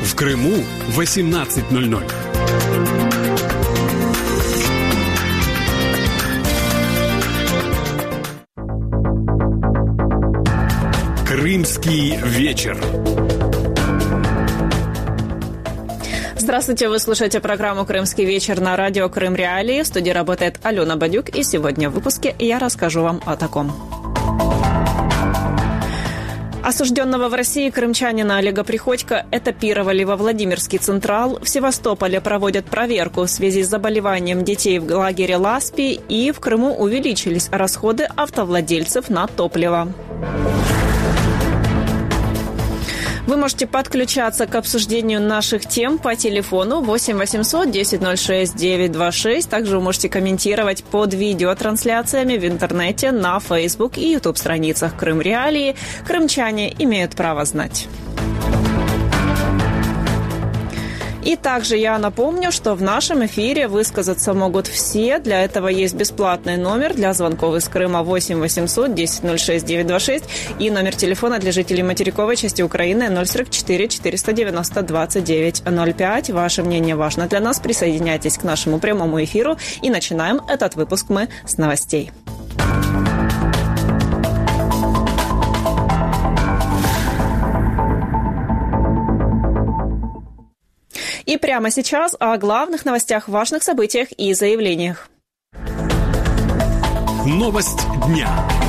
В Крыму 18:00. Крымский вечер. Здравствуйте, вы слушаете программу «Крымский вечер» на радио «Крым Реалии». В студии работает Алена Бадюк, и сегодня в выпуске я расскажу вам о таком. Осужденного в России крымчанина Олега Приходько этапировали во Владимирский Централ. В Севастополе проводят проверку в связи с заболеванием детей в лагере Ласпи. И в Крыму увеличились расходы автовладельцев на топливо. Вы можете подключаться к обсуждению наших тем по телефону 8 800 10 06 926. Также вы можете комментировать под видеотрансляциями в интернете на Facebook и YouTube страницах Крым Реалии. Крымчане имеют право знать. И также я напомню, что в нашем эфире высказаться могут все. Для этого есть бесплатный номер для звонков из Крыма 8 800 10 06 926 и номер телефона для жителей материковой части Украины 044 490 29 05. Ваше мнение важно для нас. Присоединяйтесь к нашему прямому эфиру. И начинаем этот выпуск мы с новостей. И прямо сейчас о главных новостях, важных событиях и заявлениях. Новость дня.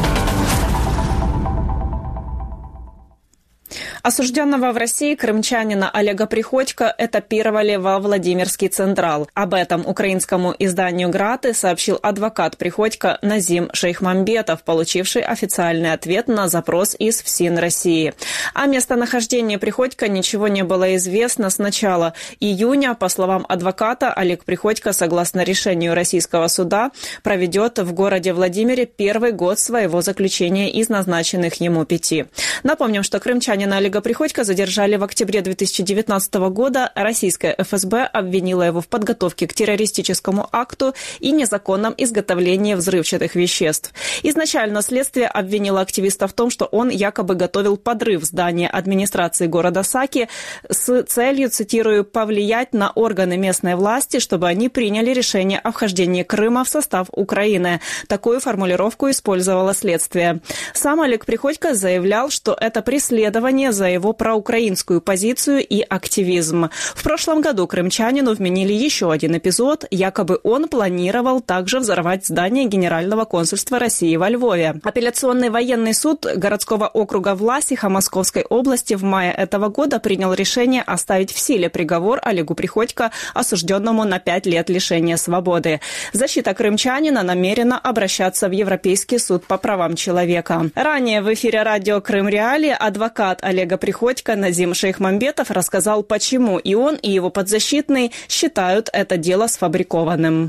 Осужденного в России крымчанина Олега Приходько этапировали во Владимирский Централ. Об этом украинскому изданию «Граты» сообщил адвокат Приходько Назим Шейхмамбетов, получивший официальный ответ на запрос из ФСИН России. О местонахождении Приходько ничего не было известно с начала июня. По словам адвоката, Олег Приходько, согласно решению российского суда, проведет в городе Владимире первый год своего заключения из назначенных ему 5. Напомним, что крымчанина Олега Приходько задержали в октябре 2019 года. Российская ФСБ обвинила его в подготовке к террористическому акту и незаконном изготовлении взрывчатых веществ. Изначально следствие обвинило активиста в том, что он якобы готовил подрыв здания администрации города Саки с целью, цитирую, «повлиять на органы местной власти, чтобы они приняли решение о вхождении Крыма в состав Украины». Такую формулировку использовало следствие. Сам Олег Приходько заявлял, что это преследование за его проукраинскую позицию и активизм. В прошлом году крымчанину вменили еще один эпизод. Якобы он планировал также взорвать здание Генерального консульства России во Львове. Апелляционный военный суд городского округа Власиха Московской области в мае этого года принял решение оставить в силе приговор Олегу Приходько, осужденному на 5 лет лишения свободы. Защита крымчанина намерена обращаться в Европейский суд по правам человека. Ранее в эфире радио «Крым Реалии» адвокат Олега Приходько Назим Шейхмамбетов рассказал, почему и он, и его подзащитный считают это дело сфабрикованным.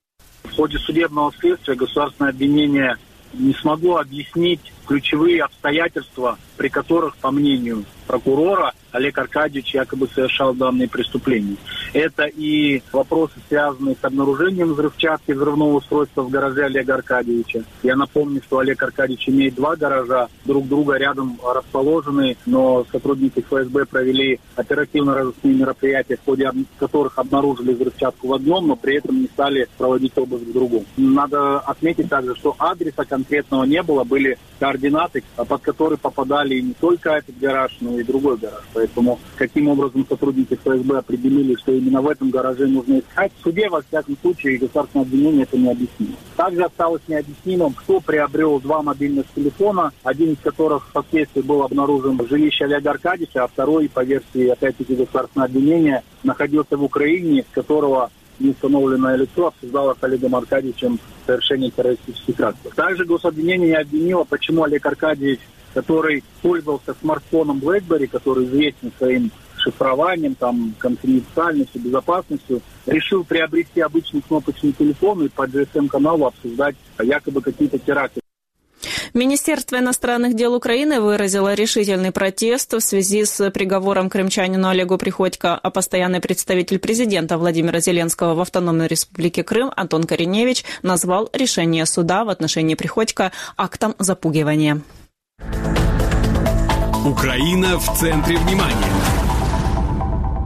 В ходе судебного следствия государственное обвинение не смогло объяснить ключевые обстоятельства, при которых, по мнению прокурора, Олег Аркадьевич якобы совершал данные преступления. Это и вопросы, связанные с обнаружением взрывчатки, взрывного устройства в гараже Олега Аркадьевича. Я напомню, что Олег Аркадьевич имеет 2 гаража, друг друга рядом расположены, но сотрудники ФСБ провели оперативно-розыскные мероприятия, в ходе которых обнаружили взрывчатку в одном, но при этом не стали проводить обыск в другом. Надо отметить также, что адреса конкретного не было, были координаты, под которые попадали не только этот гараж, но и другой гараж. Поэтому каким образом сотрудники ФСБ определили, что именно в этом гараже нужно искать, в суде, во всяком случае, государственное обвинение это не объяснило. Также осталось необъяснимым, кто приобрел 2 мобильных телефона, один из которых впоследствии был обнаружен в жилище Олега Аркадьевича, а второй, по версии, опять-таки, государственного обвинения, находился в Украине, с которого неустановленное лицо обсуждало с Олегом Аркадьевичем совершение террористических актов. Также гособвинение не обвинило, почему Олег Аркадьевич, который пользовался смартфоном BlackBerry, который известен своим шифрованием, там, конфиденциальностью, безопасностью, решил приобрести обычный кнопочный телефон и по GSM-каналу обсуждать якобы какие-то теракты. Министерство иностранных дел Украины выразило решительный протест в связи с приговором крымчанину Олегу Приходько, а постоянный представитель президента Владимира Зеленского в Автономной Республике Крым Антон Кореневич назвал решение суда в отношении Приходько актом запугивания. Украина в центре внимания.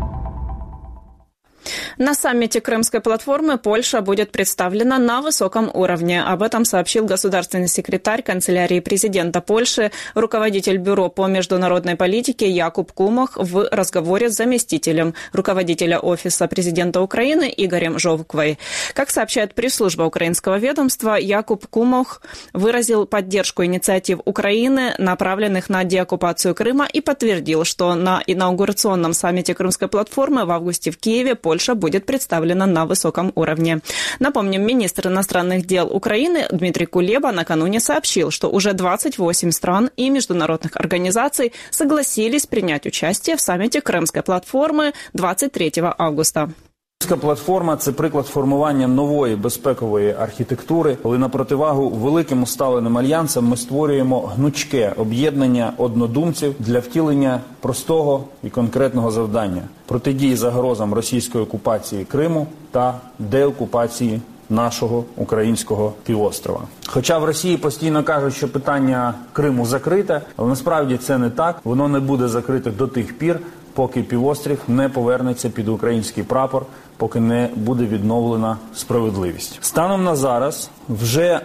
На саммите Крымской платформы Польша будет представлена на высоком уровне. Об этом сообщил государственный секретарь канцелярии президента Польши, руководитель бюро по международной политике Якуб Кумах в разговоре с заместителем руководителя офиса президента Украины Игорем Жовквой. Как сообщает пресс-служба украинского ведомства, Якуб Кумах выразил поддержку инициатив Украины, направленных на деоккупацию Крыма, и подтвердил, что на инаугурационном саммите Крымской платформы в августе в Киеве Польша будет представлена на высоком уровне. Напомним, министр иностранных дел Украины Дмитрий Кулеба накануне сообщил, что уже 28 стран и международных организаций согласились принять участие в саммите Крымской платформы 23 августа. Кримська платформа – це приклад формування нової безпекової архітектури, коли на противагу великим усталеним альянсам ми створюємо гнучке об'єднання однодумців для втілення простого і конкретного завдання – протидії загрозам російської окупації Криму та деокупації нашого українського півострова. Хоча в Росії постійно кажуть, що питання Криму закрите, але насправді це не так, воно не буде закрите до тих пір, поки півострів не повернеться під український прапор, поки не буде відновлена справедливість. Станом на зараз вже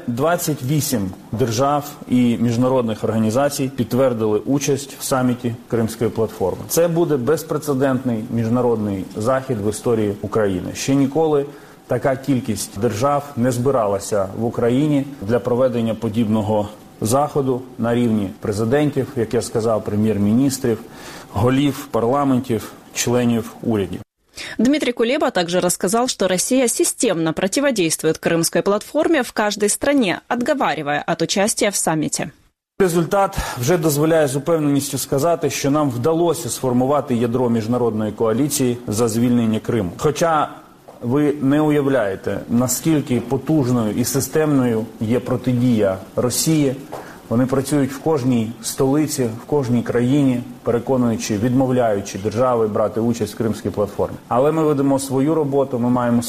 28 держав і міжнародних організацій підтвердили участь в саміті Кримської платформи. Це буде безпрецедентний міжнародний захід в історії України. Ще ніколи така кількість держав не збиралася в Україні для проведення подібного заходу на рівні президентів, як я сказав, прем'єр-міністрів, голів парламентів, членів урядів. Дмитрий Кулеба также рассказал, что Россия системно противодействует Крымской платформе в каждой стране, отговаривая от участия в саммите. Результат вже дозволяє з упевненістю сказати, що нам вдалося сформувати ядро міжнародної коаліції за звільнення Криму. Хоча ви не уявляєте, наскільки потужною і системною є протидія Росії. Вони працюють в кожній столиці, в кожній країні, переконуючи, відмовляючи держави брати участь в Кримській платформі. Але ми ведемо свою роботу, ми маємо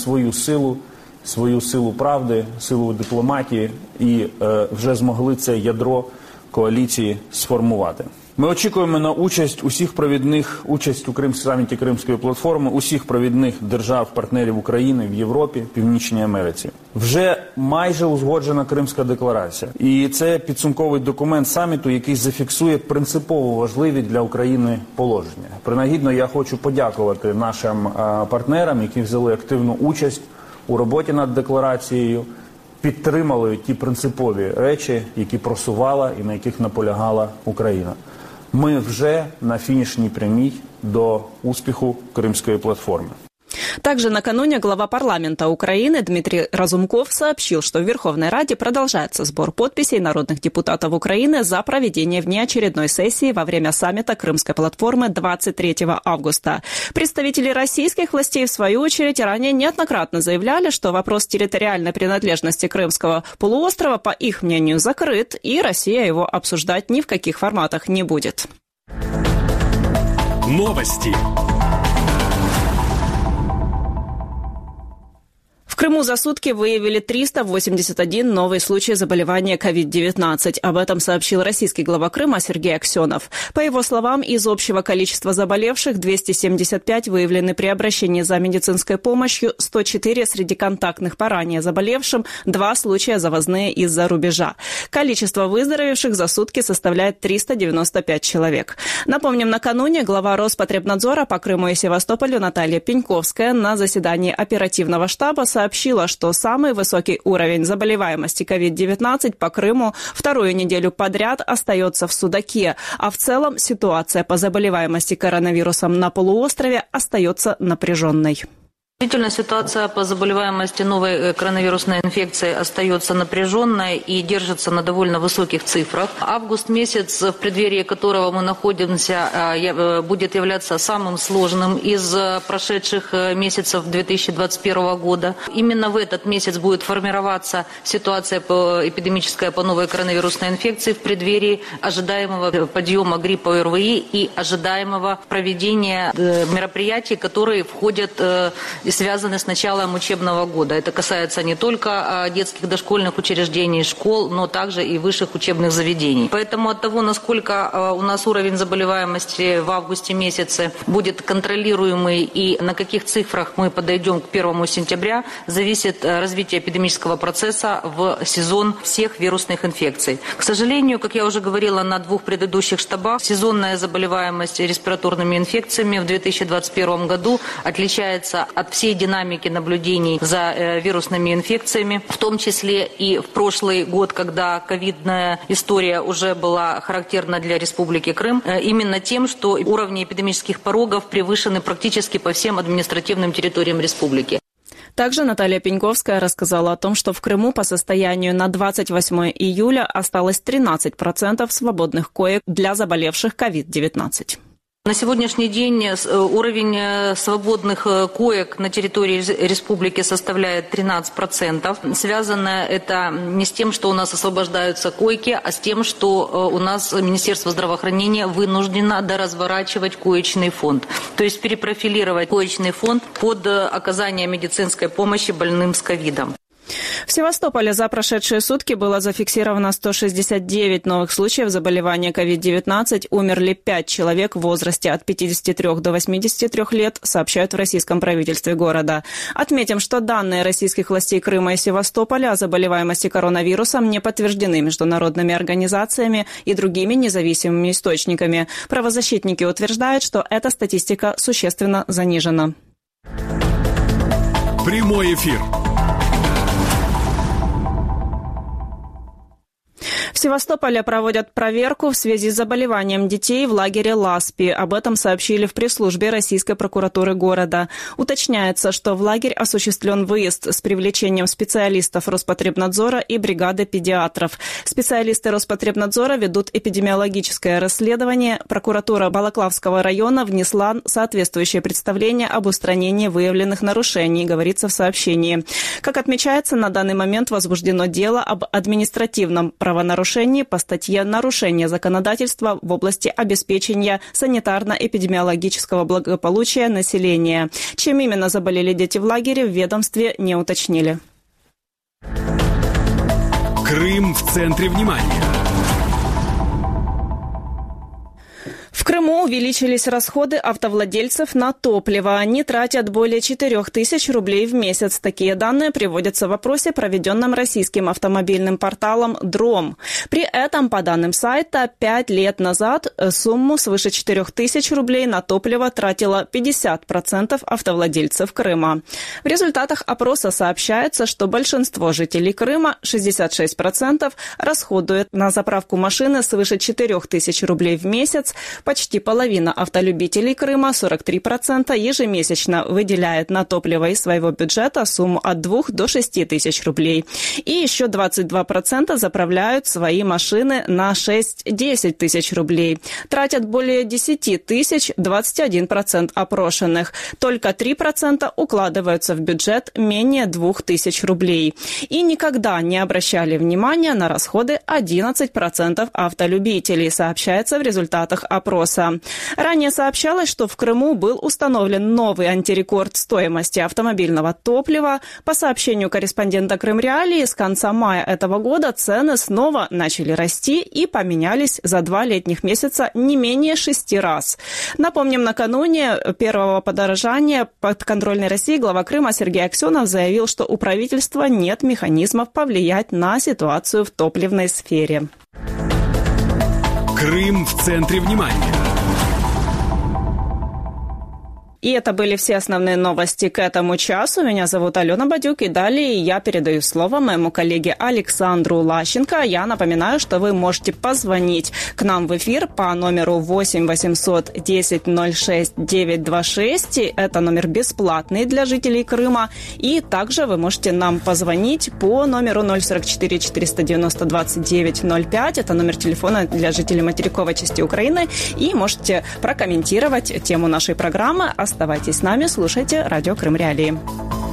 свою силу правди, силу дипломатії і вже змогли це ядро коаліції сформувати. Ми очікуємо на участь у саміті Кримської платформи усіх провідних держав-партнерів України в Європі, Північній Америці. Вже майже узгоджена Кримська декларація. І це підсумковий документ саміту, який зафіксує принципово важливі для України положення. Принагідно я хочу подякувати нашим партнерам, які взяли активну участь у роботі над декларацією, підтримали ті принципові речі, які просувала і на яких наполягала Україна. Ми вже на фінішній прямій до успіху Кримської платформи. Также накануне глава парламента Украины Дмитрий Разумков сообщил, что в Верховной Раде продолжается сбор подписей народных депутатов Украины за проведение внеочередной сессии во время саммита Крымской платформы 23 августа. Представители российских властей, в свою очередь, ранее неоднократно заявляли, что вопрос территориальной принадлежности Крымского полуострова, по их мнению, закрыт, и Россия его обсуждать ни в каких форматах не будет. Новости. В Крыму за сутки выявили 381 новый случай заболевания COVID-19. Об этом сообщил российский глава Крыма Сергей Аксенов. По его словам, из общего количества заболевших 275 выявлены при обращении за медицинской помощью, 104 среди контактных по ранее заболевшим, 2 случая завозные из-за рубежа. Количество выздоровевших за сутки составляет 395 человек. Напомним, накануне глава Роспотребнадзора по Крыму и Севастополю Наталья Пеньковская на заседании оперативного штаба сообщила, что самый высокий уровень заболеваемости COVID-19 по Крыму вторую неделю подряд остается в Судаке, а в целом ситуация по заболеваемости коронавирусом на полуострове остается напряженной. Действительно, ситуация по заболеваемости новой коронавирусной инфекцией остается напряженной и держится на довольно высоких цифрах. Август месяц, в преддверии которого мы находимся, будет являться самым сложным из прошедших месяцев 2021 года. Именно в этот месяц будет формироваться ситуация эпидемическая по новой коронавирусной инфекции в преддверии ожидаемого подъема гриппа ОРВИ и ожидаемого проведения мероприятий, которые входят связаны с началом учебного года. Это касается не только детских дошкольных учреждений, школ, но также и высших учебных заведений. Поэтому от того, насколько у нас уровень заболеваемости в августе месяце будет контролируемый и на каких цифрах мы подойдем к 1 сентября, зависит развитие эпидемического процесса в сезон всех вирусных инфекций. К сожалению, как я уже говорила на 2 предыдущих штабах, сезонная заболеваемость респираторными инфекциями в 2021 году отличается от всей динамики наблюдений за вирусными инфекциями, в том числе и в прошлый год, когда ковидная история уже была характерна для Республики Крым, именно тем, что уровни эпидемических порогов превышены практически по всем административным территориям республики. Также Наталья Пеньковская рассказала о том, что в Крыму по состоянию на 28 июля осталось 13% свободных коек для заболевших COVID-19. На сегодняшний день уровень свободных коек на территории республики составляет 13%. Связано это не с тем, что у нас освобождаются койки, а с тем, что у нас Министерство здравоохранения вынуждено доразворачивать коечный фонд. То есть перепрофилировать коечный фонд под оказание медицинской помощи больным с ковидом. В Севастополе за прошедшие сутки было зафиксировано 169 новых случаев заболевания COVID-19. Умерли 5 человек в возрасте от 53 до 83 лет, сообщают в российском правительстве города. Отметим, что данные российских властей Крыма и Севастополя о заболеваемости коронавирусом не подтверждены международными организациями и другими независимыми источниками. Правозащитники утверждают, что эта статистика существенно занижена. Прямой эфир. В Севастополе проводят проверку в связи с заболеванием детей в лагере Ласпи. Об этом сообщили в пресс-службе Российской прокуратуры города. Уточняется, что в лагерь осуществлен выезд с привлечением специалистов Роспотребнадзора и бригады педиатров. Специалисты Роспотребнадзора ведут эпидемиологическое расследование. Прокуратура Балаклавского района внесла соответствующее представление об устранении выявленных нарушений, говорится в сообщении. Как отмечается, на данный момент возбуждено дело об административном правонарушении по статье «Нарушение законодательства в области обеспечения санитарно-эпидемиологического благополучия населения». Чем именно заболели дети в лагере, в ведомстве не уточнили. Крым в центре внимания. В Крыму увеличились расходы автовладельцев на топливо. Они тратят более 4000 рублей в месяц. Такие данные приводятся в опросе, проведенном российским автомобильным порталом «Дром». При этом, по данным сайта, 5 лет назад сумму свыше 4000 рублей на топливо тратило 50% автовладельцев Крыма. В результатах опроса сообщается, что большинство жителей Крыма, 66%, расходуют на заправку машины свыше 4000 рублей в месяц. Почти половина автолюбителей Крыма, 43%, ежемесячно выделяет на топливо из своего бюджета сумму от 2 до 6 тысяч рублей. И еще 22% заправляют свои машины на 6-10 тысяч рублей. Тратят более 10 тысяч 21% опрошенных. Только 3% укладываются в бюджет менее 2000 рублей. И никогда не обращали внимания на расходы 11% автолюбителей, сообщается в результатах опроса. Ранее сообщалось, что в Крыму был установлен новый антирекорд стоимости автомобильного топлива. По сообщению корреспондента Крымреалии, с конца мая этого года цены снова начали расти и поменялись за 2 летних месяца не менее 6 раз. Напомним, накануне первого подорожания подконтрольной России глава Крыма Сергей Аксенов заявил, что у правительства нет механизмов повлиять на ситуацию в топливной сфере. Крым в центре внимания. И это были все основные новости к этому часу. Меня зовут Алена Бадюк, и далее я передаю слово моему коллеге Александру Лащенко. Я напоминаю, что вы можете позвонить к нам в эфир по номеру 8 800 10 06 926. Это номер бесплатный для жителей Крыма. И также вы можете нам позвонить по номеру 044 490 29 05. Это номер телефона для жителей материковой части Украины. И можете прокомментировать тему нашей программы. Оставайтесь с нами, слушайте Радио Крым Реалии.